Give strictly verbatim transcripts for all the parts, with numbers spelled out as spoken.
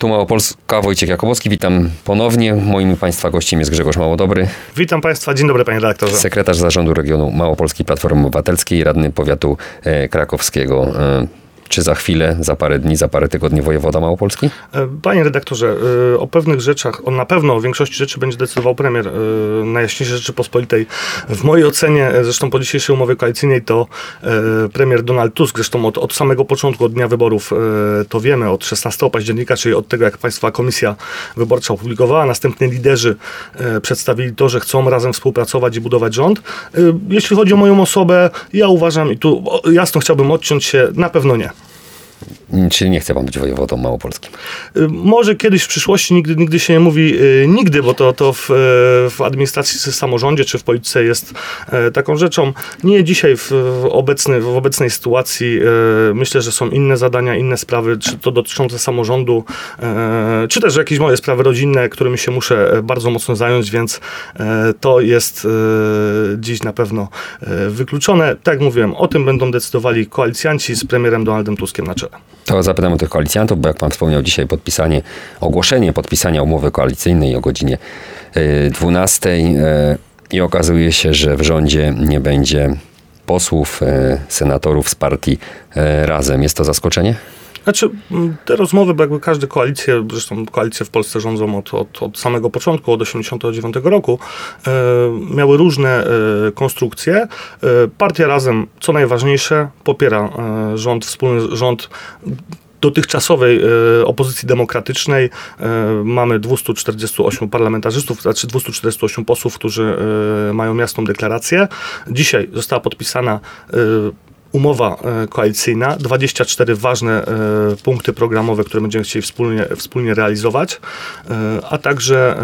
Tu Małopolska, Wojciech Jakubowski, witam ponownie. Moim Państwa gościem jest Grzegorz Małodobry. Witam Państwa, dzień dobry panie redaktorze. Sekretarz Zarządu Regionu Małopolskiej Platformy Obywatelskiej, radny powiatu e, krakowskiego. E, Czy za chwilę, za parę dni, za parę tygodni wojewoda małopolski? Panie redaktorze, o pewnych rzeczach, on na pewno o większości rzeczy będzie decydował premier Najjaśniejszej Rzeczypospolitej. W mojej ocenie, zresztą po dzisiejszej umowie koalicyjnej, to premier Donald Tusk, zresztą od, od samego początku, od dnia wyborów, to wiemy, od szesnastego października, czyli od tego, jak Państwa Komisja Wyborcza opublikowała, następnie liderzy przedstawili to, że chcą razem współpracować i budować rząd. Jeśli chodzi o moją osobę, ja uważam, i tu jasno chciałbym odciąć się, na pewno nie. Czyli nie chce pan być wojewodą małopolskim? Może kiedyś w przyszłości, nigdy, nigdy się nie mówi y, nigdy, bo to, to w, w administracji, w samorządzie czy w polityce jest y, taką rzeczą. Nie dzisiaj w, obecny, w obecnej sytuacji y, myślę, że są inne zadania, inne sprawy, czy to dotyczące samorządu, y, czy też jakieś moje sprawy rodzinne, którymi się muszę bardzo mocno zająć, więc y, to jest y, dziś na pewno y, wykluczone. Tak jak mówiłem, o tym będą decydowali koalicjanci z premierem Donaldem Tuskiem na czele. To zapytam o tych koalicjantów, bo jak pan wspomniał dzisiaj podpisanie, ogłoszenie podpisania umowy koalicyjnej o godzinie dwunastej i okazuje się, że w rządzie nie będzie posłów, senatorów z partii Razem. Jest to zaskoczenie? Znaczy, te rozmowy, bo jakby każde koalicje, zresztą koalicje w Polsce rządzą od, od, od samego początku, od osiemdziesiątego dziewiątego roku, e, miały różne e, konstrukcje. E, Partia Razem, co najważniejsze, popiera e, rząd, wspólny rząd dotychczasowej e, opozycji demokratycznej. E, mamy dwieście czterdzieści osiem parlamentarzystów, znaczy dwieście czterdzieści osiem posłów, którzy e, mają jasną deklarację. Dzisiaj została podpisana e, umowa koalicyjna, dwadzieścia cztery ważne e, punkty programowe, które będziemy chcieli wspólnie, wspólnie realizować, e, a także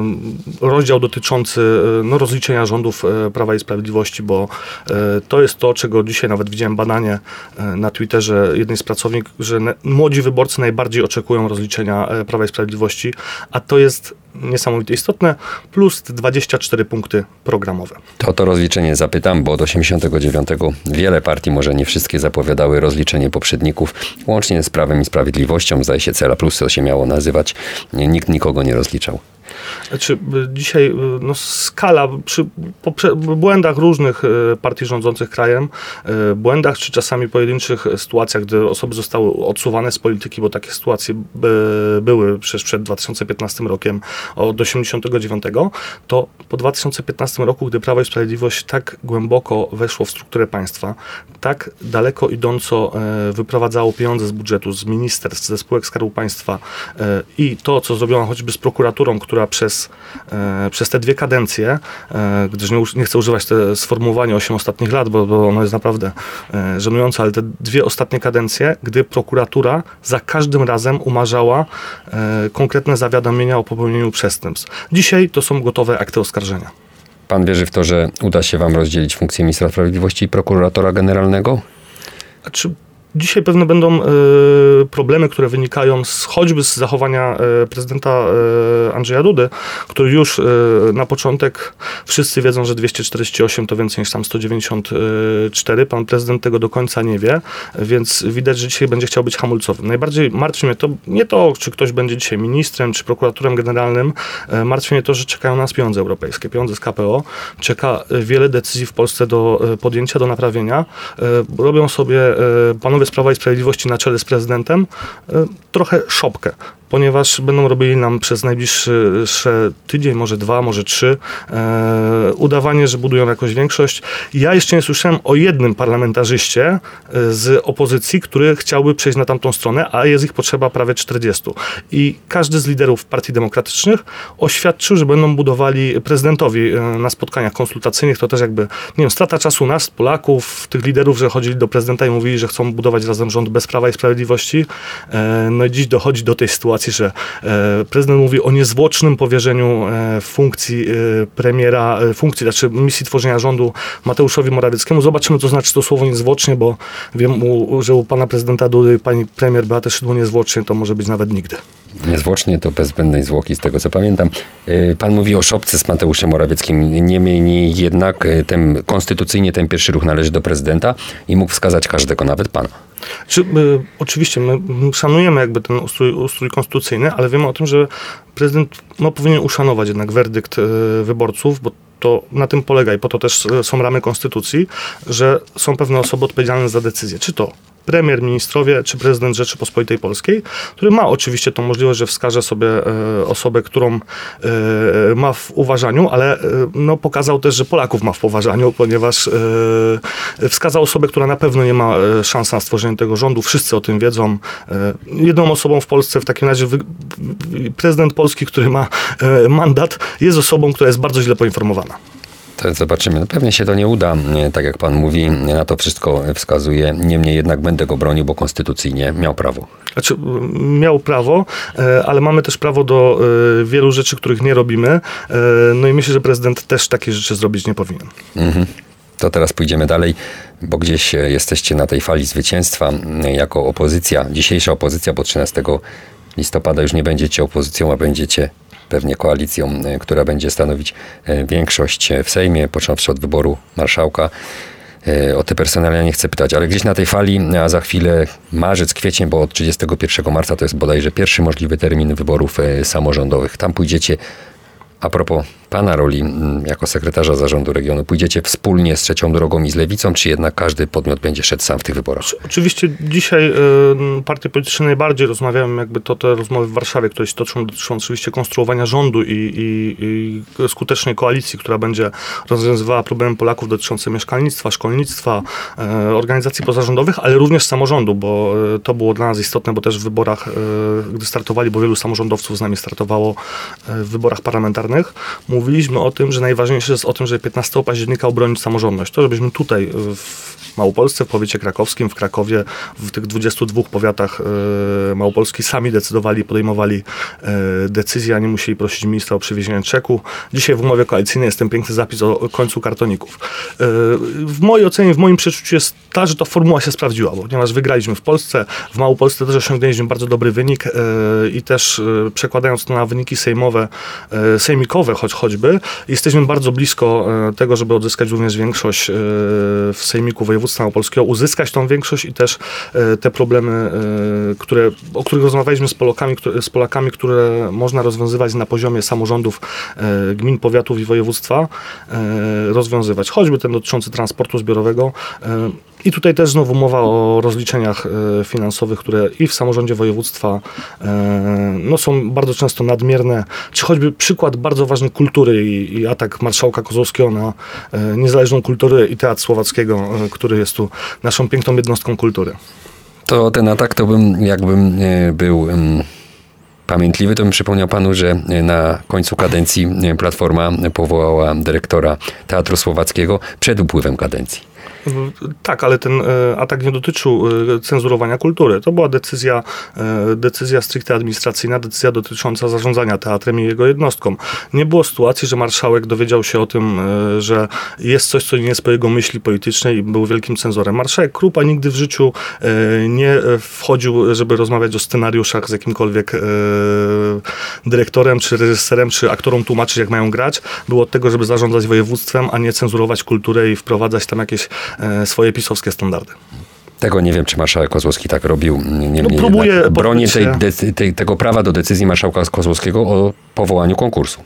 e, rozdział dotyczący e, no, rozliczenia rządów e, Prawa i Sprawiedliwości, bo e, to jest to, czego dzisiaj nawet widziałem badanie e, na Twitterze jednej z pracownik, że ne, młodzi wyborcy najbardziej oczekują rozliczenia e, Prawa i Sprawiedliwości, a to jest niesamowicie istotne, plus dwadzieścia cztery punkty programowe. To to rozliczenie zapytam, bo od osiemdziesiątego dziewiątego wiele partii, może nie wszystkie, zapowiadały rozliczenie poprzedników, łącznie z Prawem i Sprawiedliwością, zdaje się Cela Plus, to się miało nazywać. Nikt nikogo nie rozliczał. Znaczy, dzisiaj no, skala przy poprze- błędach różnych partii rządzących krajem, błędach czy czasami pojedynczych sytuacjach, gdy osoby zostały odsuwane z polityki, bo takie sytuacje by, były przecież przed dwa tysiące piętnastym rokiem od osiemdziesiątego dziewiątego, to po dwa tysiące piętnastym roku, gdy Prawo i Sprawiedliwość tak głęboko weszło w strukturę państwa, tak daleko idąco e, wyprowadzało pieniądze z budżetu, z ministerstw, ze spółek Skarbu Państwa e, i to, co zrobiono choćby z prokuraturą, która przez, e, przez te dwie kadencje, e, gdyż nie, nie chcę używać te sformułowania osiem ostatnich lat, bo, bo ono jest naprawdę e, żenujące, ale te dwie ostatnie kadencje, gdy prokuratura za każdym razem umarzała e, konkretne zawiadomienia o popełnieniu przestępstw. Dzisiaj to są gotowe akty oskarżenia. Pan wierzy w to, że uda się wam rozdzielić funkcję ministra sprawiedliwości i prokuratora generalnego? Znaczy, dzisiaj pewne będą y, problemy, które wynikają z, choćby z zachowania y, prezydenta y, Andrzeja Dudy, który już y, na początek, wszyscy wiedzą, że dwieście czterdzieści osiem to więcej niż tam sto dziewięćdziesiąt cztery. Pan prezydent tego do końca nie wie, więc widać, że dzisiaj będzie chciał być hamulcowym. Najbardziej martwi mnie to, nie to, czy ktoś będzie dzisiaj ministrem, czy prokuratorem generalnym, y, martwi mnie to, że czekają nas pieniądze europejskie, pieniądze z K P O. Czeka wiele decyzji w Polsce do y, podjęcia, do naprawienia. Y, robią sobie y, panowie z Prawa i Sprawiedliwości na czele z prezydentem y, trochę szopkę, ponieważ będą robili nam przez najbliższy tydzień, może dwa, może trzy, e, udawanie, że budują jakąś większość. Ja jeszcze nie słyszałem o jednym parlamentarzyście z opozycji, który chciałby przejść na tamtą stronę, a jest ich potrzeba prawie czterdziestu. I każdy z liderów partii demokratycznych oświadczył, że będą budowali prezydentowi na spotkaniach konsultacyjnych. To też jakby, nie wiem, strata czasu nas, Polaków, tych liderów, że chodzili do prezydenta i mówili, że chcą budować razem rząd bez Prawa i Sprawiedliwości. E, no i dziś dochodzi do tej sytuacji, że e, prezydent mówi o niezwłocznym powierzeniu e, funkcji e, premiera, e, funkcji, znaczy misji tworzenia rządu Mateuszowi Morawieckiemu. Zobaczymy, co znaczy to słowo niezwłocznie, bo wiem, u, że u pana prezydenta Dudy i pani premier Beaty Szydło niezwłocznie to może być nawet nigdy. Niezwłocznie to bez zbędnej zwłoki, z tego co pamiętam. E, pan mówi o szopce z Mateuszem Morawieckim. Niemniej jednak ten, konstytucyjnie ten pierwszy ruch należy do prezydenta i mógł wskazać każdego, nawet pana. Czy, y, oczywiście my szanujemy jakby ten ustrój, ustrój konstytucyjny, ale wiemy o tym, że prezydent no, powinien uszanować jednak werdykt y, wyborców, bo to na tym polega i po to też są ramy konstytucji, że są pewne osoby odpowiedzialne za decyzje. Czy to premier, ministrowie, czy prezydent Rzeczypospolitej Polskiej, który ma oczywiście tą możliwość, że wskaże sobie e, osobę, którą e, ma w uważaniu, ale e, no, pokazał też, że Polaków ma w poważaniu, ponieważ e, wskazał osobę, która na pewno nie ma e, szans na stworzenie tego rządu. Wszyscy o tym wiedzą. E, jedną osobą w Polsce w takim razie wy, prezydent Polski, który ma e, mandat, jest osobą, która jest bardzo źle poinformowana. To zobaczymy. No pewnie się to nie uda, tak jak pan mówi, na to wszystko wskazuje. Niemniej jednak będę go bronił, bo konstytucyjnie miał prawo. Znaczy, miał prawo, ale mamy też prawo do wielu rzeczy, których nie robimy. No i myślę, że prezydent też takie rzeczy zrobić nie powinien. Mhm. To teraz pójdziemy dalej, bo gdzieś jesteście na tej fali zwycięstwa jako opozycja. Dzisiejsza opozycja, bo trzynastego listopada już nie będziecie opozycją, a będziecie pewnie koalicją, która będzie stanowić większość w Sejmie, począwszy od wyboru marszałka. O te personalia nie chcę pytać, ale gdzieś na tej fali, a za chwilę marzec, kwiecień, bo od trzydziestego pierwszego marca to jest bodajże pierwszy możliwy termin wyborów samorządowych. Tam pójdziecie, a propos pana roli jako sekretarza zarządu regionu, pójdziecie wspólnie z Trzecią Drogą i z Lewicą, czy jednak każdy podmiot będzie szedł sam w tych wyborach? Oczywiście dzisiaj y, partie polityczne najbardziej rozmawiają, jakby to te rozmowy w Warszawie, które się toczą, dotyczą oczywiście konstruowania rządu i, i, i skutecznej koalicji, która będzie rozwiązywała problemy Polaków dotyczące mieszkalnictwa, szkolnictwa, y, organizacji pozarządowych, ale również samorządu, bo y, to było dla nas istotne, bo też w wyborach, y, gdy startowali, bo wielu samorządowców z nami startowało y, w wyborach parlamentarnych, mówiliśmy o tym, że najważniejsze jest o tym, żeby piętnastego października obronić samorządność. To, żebyśmy tutaj w Małopolsce, w powiecie krakowskim, w Krakowie, w tych dwudziestu dwóch powiatach y, Małopolski sami decydowali, podejmowali y, decyzje, a nie musieli prosić ministra o przywiezienie czeku. Dzisiaj w umowie koalicyjnej jest ten piękny zapis o końcu kartoników. Y, w mojej ocenie, w moim przeczuciu jest ta, że ta formuła się sprawdziła, ponieważ wygraliśmy w Polsce, w Małopolsce też osiągnęliśmy bardzo dobry wynik y, i też y, przekładając to na wyniki sejmowe, y, sejmikowe choć choćby, jesteśmy bardzo blisko y, tego, żeby odzyskać również większość y, w sejmiku województwa małopolskiego, uzyskać tą większość i też y, te problemy, y, które, o których rozmawialiśmy z Polakami, które, z Polakami, które można rozwiązywać na poziomie samorządów y, gmin, powiatów i województwa, y, rozwiązywać. Choćby ten dotyczący transportu zbiorowego. Y, I tutaj też znowu mowa o rozliczeniach y, finansowych, które i w samorządzie województwa y, no, są bardzo często nadmierne, czy choćby przykład bardzo ważny kultury i, i atak marszałka Kozłowskiego na y, niezależną kulturę i Teatr Słowackiego, y, który jest tu naszą piękną jednostką kultury. To ten atak to bym, jakbym y, był... Y, pamiętliwy, to bym przypomniał panu, że na końcu kadencji Platforma powołała dyrektora Teatru Słowackiego przed upływem kadencji. Tak, ale ten e, atak nie dotyczył e, cenzurowania kultury. To była decyzja, e, decyzja stricte administracyjna, decyzja dotycząca zarządzania teatrem i jego jednostką. Nie było sytuacji, że marszałek dowiedział się o tym, e, że jest coś, co nie jest po jego myśli politycznej i był wielkim cenzorem. Marszałek Krupa nigdy w życiu e, nie wchodził, żeby rozmawiać o scenariuszach z jakimkolwiek e, dyrektorem, czy reżyserem, czy aktorom tłumaczyć, jak mają grać. Było od tego, żeby zarządzać województwem, a nie cenzurować kulturę i wprowadzać tam jakieś swoje pisowskie standardy. Tego nie wiem, czy marszałek Kozłowski tak robił. Niemniej no, próbuję bronię tej, tej, tego prawa do decyzji marszałka Kozłowskiego o powołaniu konkursu.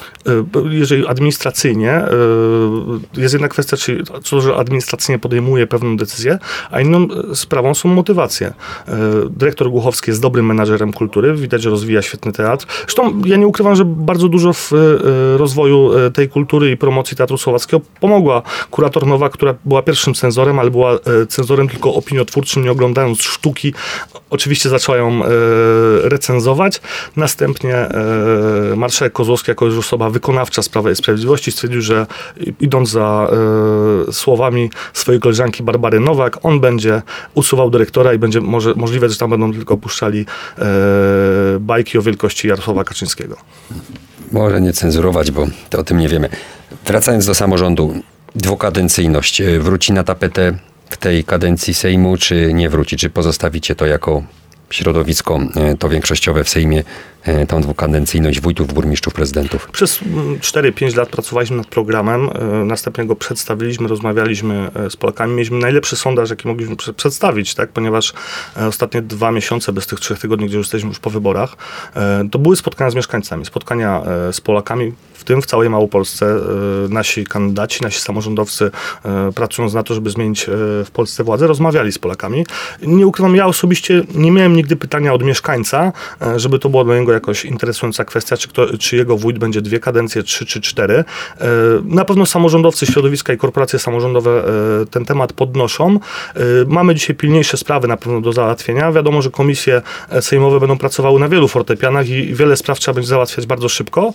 Jeżeli administracyjnie, jest jedna kwestia, czyli to, że administracyjnie podejmuje pewną decyzję, a inną sprawą są motywacje. Dyrektor Głuchowski jest dobrym menadżerem kultury, widać, że rozwija świetny teatr. Zresztą ja nie ukrywam, że bardzo dużo w rozwoju tej kultury i promocji Teatru Słowackiego pomogła kurator Nowa, która była pierwszym cenzorem, ale była cenzorem tylko opiniotwórczym, nie oglądając sztuki. Oczywiście zaczęła ją recenzować. Następnie marszałek Kozłowski, jako już osoba wykonawcza z Prawa i Sprawiedliwości, stwierdził, że idąc za e, słowami swojej koleżanki Barbary Nowak, on będzie usuwał dyrektora i będzie może, możliwe, że tam będą tylko puszczali e, bajki o wielkości Jarosława Kaczyńskiego. Może nie cenzurować, bo to o tym nie wiemy. Wracając do samorządu, dwukadencyjność wróci na tapetę w tej kadencji Sejmu, czy nie wróci? Czy pozostawicie to jako środowisko to większościowe w Sejmie tą dwukadencyjność wójtów, burmistrzów, prezydentów? Przez cztery pięć lat pracowaliśmy nad programem, następnie go przedstawiliśmy, rozmawialiśmy z Polakami, mieliśmy najlepszy sondaż, jaki mogliśmy przedstawić, tak? Ponieważ ostatnie dwa miesiące bez tych trzech tygodni, gdzie już jesteśmy już po wyborach, to były spotkania z mieszkańcami, spotkania z Polakami, w tym w całej Małopolsce. Nasi kandydaci, nasi samorządowcy, pracując na to, żeby zmienić w Polsce władzę, rozmawiali z Polakami. Nie ukrywam, ja osobiście nie miałem nigdy pytania od mieszkańca, żeby to było dla niego jakoś interesująca kwestia, czy, kto, czy jego wójt będzie dwie kadencje, trzy czy cztery. Na pewno samorządowcy, środowiska i korporacje samorządowe ten temat podnoszą. Mamy dzisiaj pilniejsze sprawy na pewno do załatwienia. Wiadomo, że komisje sejmowe będą pracowały na wielu fortepianach i wiele spraw trzeba będzie załatwiać bardzo szybko.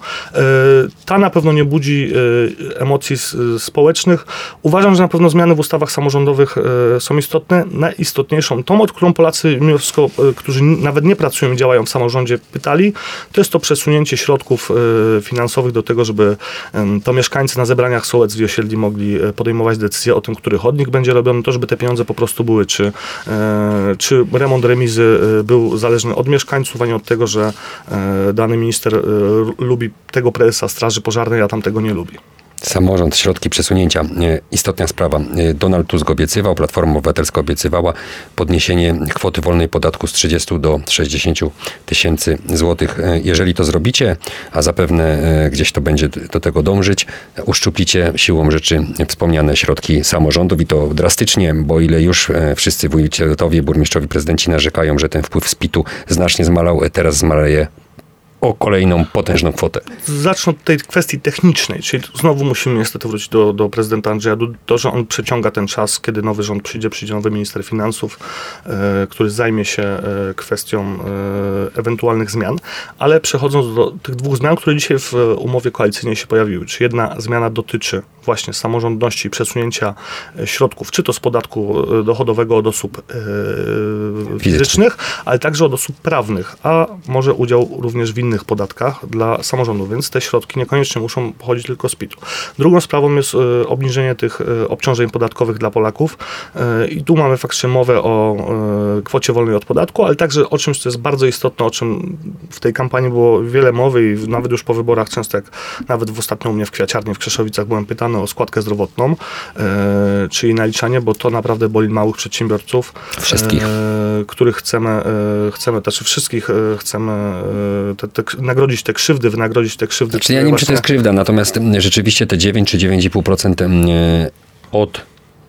Ta na pewno nie budzi emocji społecznych. Uważam, że na pewno zmiany w ustawach samorządowych są istotne. Najistotniejszą, tą, od którą Polacy, mimo wszystko, którzy nawet nie pracują i działają w samorządzie, pytali, to jest to przesunięcie środków finansowych do tego, żeby to mieszkańcy na zebraniach sołectw i osiedli mogli podejmować decyzje o tym, który chodnik będzie robiony, to żeby te pieniądze po prostu były, czy, czy remont remizy był zależny od mieszkańców, a nie od tego, że dany minister lubi tego prezesa Straży Pożarnej, a tamtego nie lubi. Samorząd, środki przesunięcia. Istotna sprawa. Donald Tusk obiecywał, Platforma Obywatelska obiecywała podniesienie kwoty wolnej podatku z trzydziestu do sześćdziesięciu tysięcy złotych. Jeżeli to zrobicie, a zapewne gdzieś to będzie do tego dążyć, uszczuplicie siłą rzeczy wspomniane środki samorządów i to drastycznie, bo ile już wszyscy wójtowie, burmistrzowie, prezydenci narzekają, że ten wpływ z pitu znacznie zmalał, teraz zmaleje o kolejną potężną kwotę. Zacznę od tej kwestii technicznej, czyli znowu musimy niestety wrócić do, do prezydenta Andrzeja Dudy. To, że on przeciąga ten czas, kiedy nowy rząd przyjdzie, przyjdzie nowy minister finansów, e, który zajmie się e, kwestią e, ewentualnych zmian, ale przechodząc do tych dwóch zmian, które dzisiaj w umowie koalicyjnej się pojawiły, czy jedna zmiana dotyczy właśnie samorządności i przesunięcia środków, czy to z podatku dochodowego od osób e, fizycznych, ale także od osób prawnych, a może udział również w innych podatkach dla samorządu, więc te środki niekoniecznie muszą pochodzić tylko z pitu. Drugą sprawą jest y, obniżenie tych y, obciążeń podatkowych dla Polaków y, i tu mamy faktycznie mowę o y, kwocie wolnej od podatku, ale także o czymś, co jest bardzo istotne, o czym w tej kampanii było wiele mowy i nawet już po wyborach często, jak nawet w ostatnio u mnie w Kwiaciarni w Krzeszowicach byłem pytany o składkę zdrowotną, y, czyli naliczanie, bo to naprawdę boli małych przedsiębiorców. Wszystkich. Y, których chcemy, y, chcemy, znaczy wszystkich y, chcemy y, te, te, nagrodzić te krzywdy, wynagrodzić te krzywdy. Czyli ja nie wiem, czy to jest krzywda, natomiast rzeczywiście te dziewięć czy dziewięć i pół procent od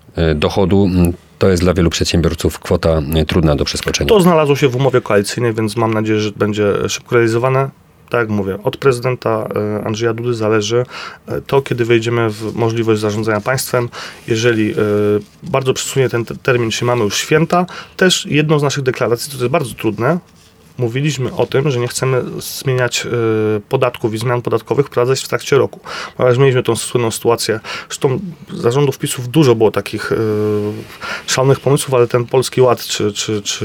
dochodu to jest dla wielu przedsiębiorców kwota trudna do przeskoczenia. To znalazło się w umowie koalicyjnej, więc mam nadzieję, że będzie szybko realizowane. Tak jak mówię, od prezydenta Andrzeja Dudy zależy to, kiedy wejdziemy w możliwość zarządzania państwem. Jeżeli bardzo przesunie ten termin, czy mamy już święta, też jedną z naszych deklaracji, to jest bardzo trudne, mówiliśmy o tym, że nie chcemy zmieniać y, podatków i zmian podatkowych wprowadzać w trakcie roku. Ponieważ mieliśmy tą słynną sytuację, zresztą zarządów PiS-ów dużo było takich y, szalonych pomysłów, ale ten Polski Ład, czy, czy, czy,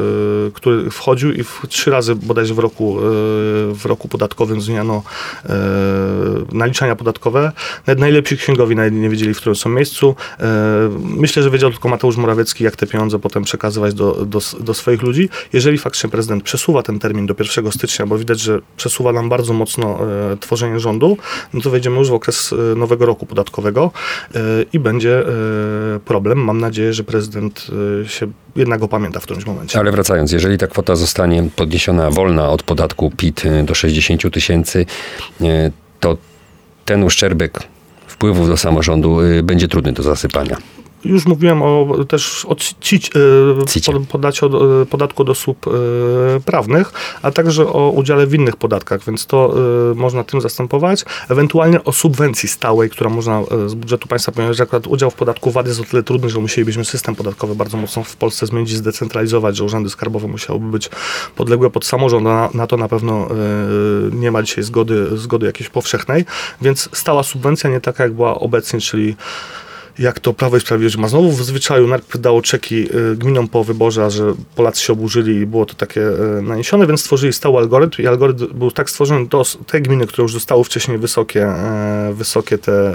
y, który wchodził i w, trzy razy bodajże w roku, y, w roku podatkowym zmieniano y, naliczania podatkowe. Nawet najlepsi księgowi nawet nie wiedzieli, w którym są miejscu. Y, myślę, że wiedział tylko Mateusz Morawiecki, jak te pieniądze potem przekazywać do, do, do swoich ludzi. Jeżeli faktycznie prezydent przesuwa ten termin do pierwszego stycznia, bo widać, że przesuwa nam bardzo mocno e, tworzenie rządu, no to wejdziemy już w okres e, nowego roku podatkowego e, i będzie e, problem. Mam nadzieję, że prezydent e, się jednak opamięta w którymś momencie. Ale wracając, jeżeli ta kwota zostanie podniesiona wolna od podatku PIT do sześćdziesięciu tysięcy, e, to ten uszczerbek wpływów do samorządu e, będzie trudny do zasypania. Już mówiłem o, też o ci, e, podacie od, e, podatku od osób e, prawnych, a także o udziale w innych podatkach, więc to e, można tym zastępować. Ewentualnie o subwencji stałej, która można e, z budżetu państwa, ponieważ akurat udział w podatku V A T jest o tyle trudny, że musielibyśmy system podatkowy bardzo mocno w Polsce zmienić i zdecentralizować, że urzędy skarbowe musiałyby być podległe pod samorząd, a na, na to na pewno e, nie ma dzisiaj zgody, zgody jakiejś powszechnej, więc stała subwencja, nie taka jak była obecnie, czyli jak to Prawo i Sprawiedliwość ma znowu w zwyczaju, najpierw dało czeki gminom po wyborze, że Polacy się oburzyli i było to takie naniesione, więc stworzyli stały algorytm i algorytm był tak stworzony, to te gminy, które już dostały wcześniej wysokie, wysokie te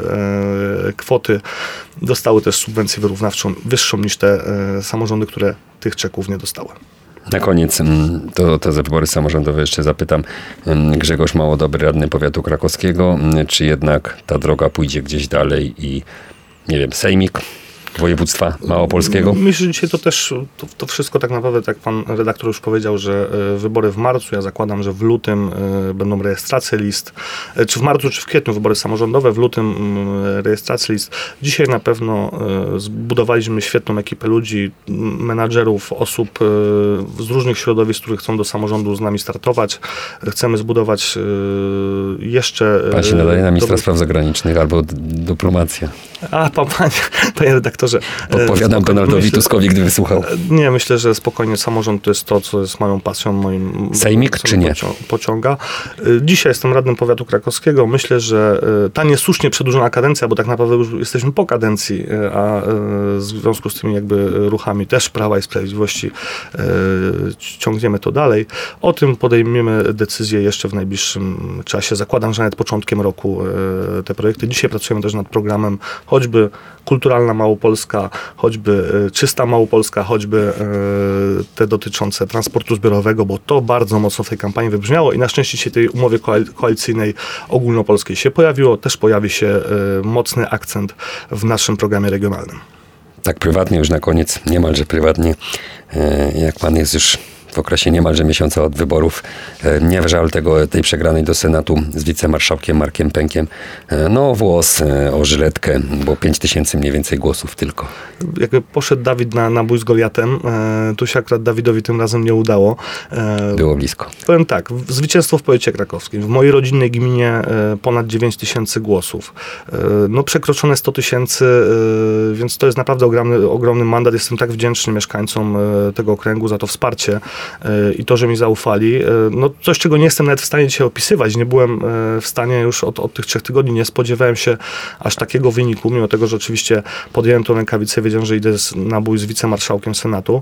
kwoty, dostały też subwencję wyrównawczą wyższą niż te samorządy, które tych czeków nie dostały. Na koniec to, to za wybory samorządowe jeszcze zapytam. Grzegorz Małodobry, radny powiatu krakowskiego, czy jednak ta droga pójdzie gdzieś dalej i nie wiem, sejmik województwa małopolskiego? Myślę, że dzisiaj to też, to, to wszystko tak naprawdę, tak jak pan redaktor już powiedział, że y, wybory w marcu, ja zakładam, że w lutym y, będą rejestracje list, y, czy w marcu, czy w kwietniu wybory samorządowe, w lutym y, rejestracje list. Dzisiaj na pewno y, zbudowaliśmy świetną ekipę ludzi, menadżerów, osób y, z różnych środowisk, które chcą do samorządu z nami startować. Chcemy zbudować y, jeszcze... Pan się nadaje na ministra dobry... spraw zagranicznych albo d- dyplomacja. A, pan, panie, panie redaktorze, Podpowiadam Donaldowi myślę, Tuskowi, gdyby słuchał. Nie, myślę, że spokojnie samorząd to jest to, co jest moją pasją, moim... Sejmik czy nie? Pociąga. Dzisiaj jestem radnym powiatu krakowskiego. Myślę, że ta niesłusznie przedłużona kadencja, bo tak naprawdę już jesteśmy po kadencji, a w związku z tymi jakby ruchami też Prawa i Sprawiedliwości ciągniemy to dalej. O tym podejmiemy decyzję jeszcze w najbliższym czasie. Zakładam, że nawet początkiem roku te projekty. Dzisiaj pracujemy też nad programem choćby Kulturalna Małopolska, choćby Czysta Małopolska, choćby te dotyczące transportu zbiorowego, bo to bardzo mocno w tej kampanii wybrzmiało i na szczęście się tej umowie koalicyjnej ogólnopolskiej się pojawiło. Też pojawi się mocny akcent w naszym programie regionalnym. Tak prywatnie już na koniec, niemalże prywatnie, jak pan jest już w okresie niemalże miesiąca od wyborów. Nie żal tego, tej przegranej do Senatu z wicemarszałkiem Markiem Pękiem. No o włos, o żyletkę, bo pięć tysięcy mniej więcej głosów tylko. Jakby poszedł Dawid na, na bój z Goliatem, tu się akurat Dawidowi tym razem nie udało. Było blisko. Powiem tak, zwycięstwo w powiecie krakowskim. W mojej rodzinnej gminie ponad dziewięć tysięcy głosów. No przekroczone sto tysięcy, więc to jest naprawdę ogromny, ogromny mandat. Jestem tak wdzięczny mieszkańcom tego okręgu za to wsparcie i to, że mi zaufali. No coś, czego nie jestem nawet w stanie dzisiaj opisywać. Nie byłem w stanie już od, od tych trzech tygodni, nie spodziewałem się aż takiego wyniku, mimo tego, że oczywiście podjąłem tą rękawicę, wiedziałem, że idę na bój z wicemarszałkiem Senatu.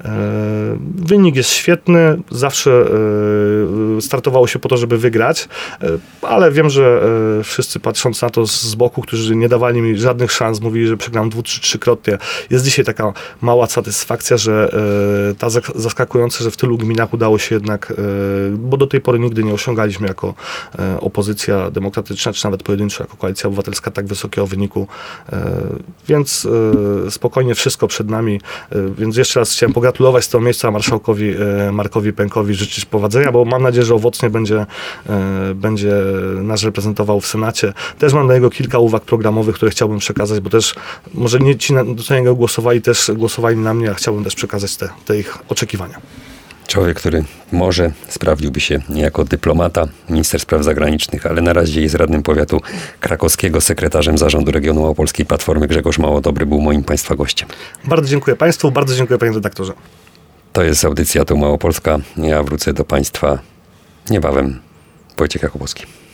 Wynik jest świetny, zawsze startowało się po to, żeby wygrać, ale wiem, że wszyscy patrząc na to z boku, którzy nie dawali mi żadnych szans, mówili, że przegram dwu, trzy, trzykrotnie. Jest dzisiaj taka mała satysfakcja, że ta zaskakująca, że w tylu gminach udało się jednak, bo do tej pory nigdy nie osiągaliśmy jako opozycja demokratyczna, czy nawet pojedynczo jako Koalicja Obywatelska tak wysokiego wyniku, więc spokojnie wszystko przed nami, więc jeszcze raz chciałem pogratulować z tego miejsca marszałkowi Markowi Pękowi, życzyć powodzenia, bo mam nadzieję, że owocnie będzie, będzie nas reprezentował w Senacie. Też mam do niego kilka uwag programowych, które chciałbym przekazać, bo też może nie ci, do niego głosowali, też głosowali na mnie, a chciałbym też przekazać te, te ich oczekiwania. Człowiek, który może sprawdziłby się jako dyplomata, minister spraw zagranicznych, ale na razie jest radnym powiatu krakowskiego, sekretarzem zarządu regionu Małopolskiej Platformy. Grzegorz Małodobry był moim państwa gościem. Bardzo dziękuję państwu, bardzo dziękuję panie redaktorze. To jest audycja Tu Małopolska. Ja wrócę do państwa niebawem. Wojciech Jakubowski.